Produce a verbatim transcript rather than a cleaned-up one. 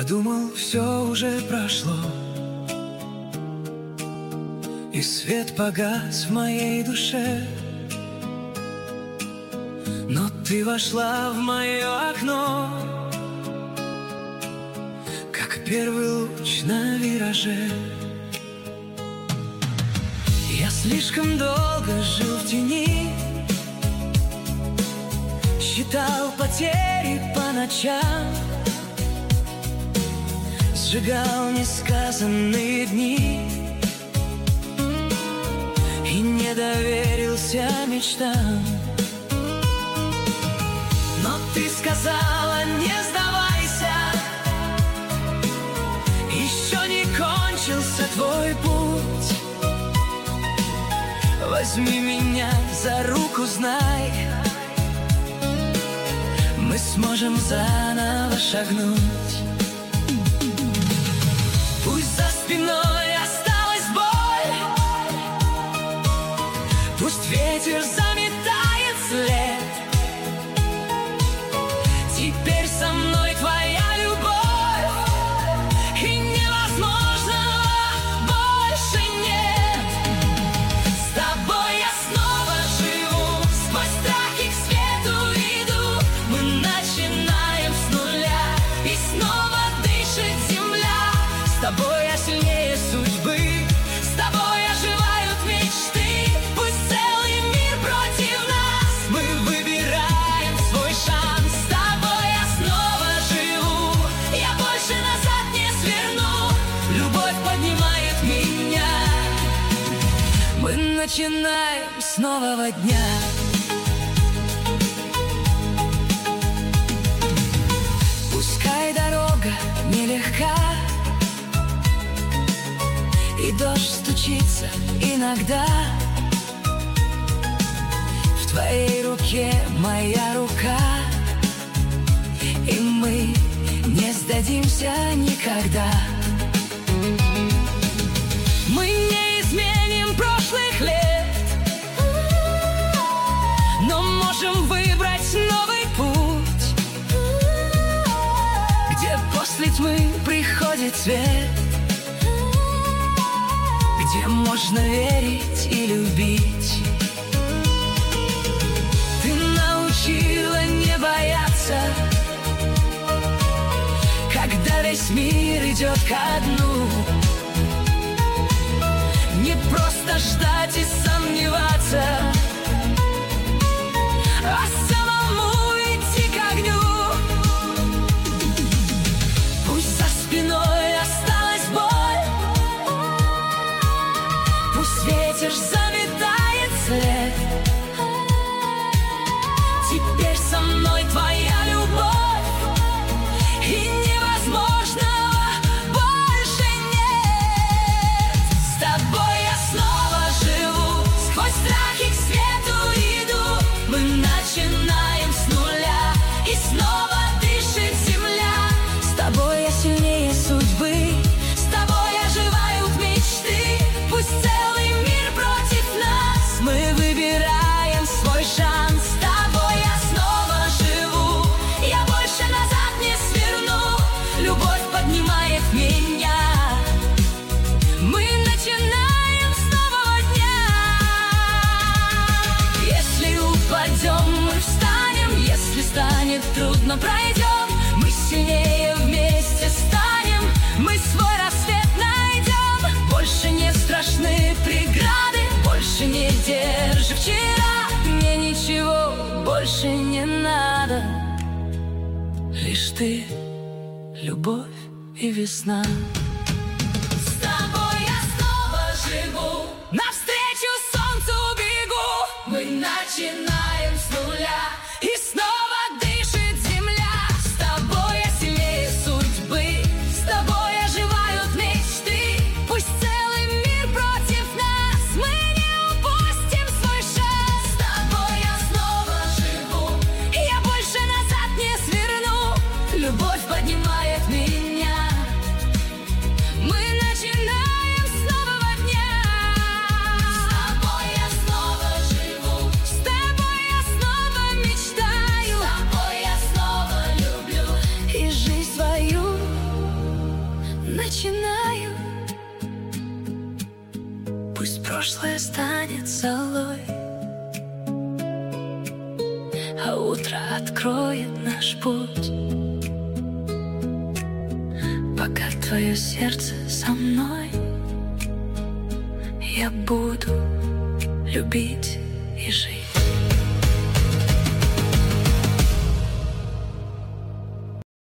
Я думал, все уже прошло, и свет погас в моей душе. Но ты вошла в мое окно, как первый луч на вираже. Я слишком долго жил в тени, считал потери по ночам, сжигал несказанные дни и не доверился мечтам. Но ты сказала: не сдавайся, еще не кончился твой путь. Возьми меня за руку, знай, мы сможем заново шагнуть. Пусть за спиной осталась боль, пусть ветер заметает след. Теперь со мной твоя любовь, и невозможного больше нет. С тобой я снова живу, сквозь страхи к свету иду. Мы начинаем с нуля, и снова дышит земля. С тобой я сильнее судьбы, с тобой оживают мечты. Пусть целый мир против нас, мы выбираем свой шанс. С тобой я снова живу, я больше назад не сверну. Любовь поднимает меня, мы начинаем с нового дня. Пускай дорога нелегка, и дождь стучится иногда, в твоей руке моя рука, и мы не сдадимся никогда. Мы не изменим прошлых лет, но можем выбрать новый путь, где после тьмы приходит свет, где можно верить и любить. Ты научила не бояться, когда весь мир идет ко дну. Не просто ждать и сомневаться, а самому идти к огню. Пусть за спиной осталась боль, пусть ветер заметает след. Теперь со мной твоя любовь, и невозможного больше нет. С тобой я снова живу, сквозь страхи к свету иду. Мы начинаем с нуля, и снова дышит земля. С тобой я сильнее судьбы, с тобой оживают мечты. Пусть целый мир против нас, мы выбираем свой шанс. С тобой я снова живу, я больше назад не сверну. Любовь поднимает меня, мы начинаем с нового дня. Если упадем, мы встанем, если станет трудно, пройдем. Мы сильнее вместе станем, мы свой рассвет найдем. Больше не страшны преграды, больше не держи вчера. Мне ничего больше не надо, лишь ты, любовь и весна. С тобой я снова живу, навстречу солнцу бегу. Мы начинаем с нуля, и снова дышит земля. С тобой я сильнее судьбы, с тобой оживают мечты. Пусть целый мир против нас, мы не упустим свой шанс. С тобой я снова живу, я больше назад не сверну. Любовь поднимает меня, прошлое станет золой, а утро откроет наш путь. Пока твое сердце со мной, я буду любить и жить.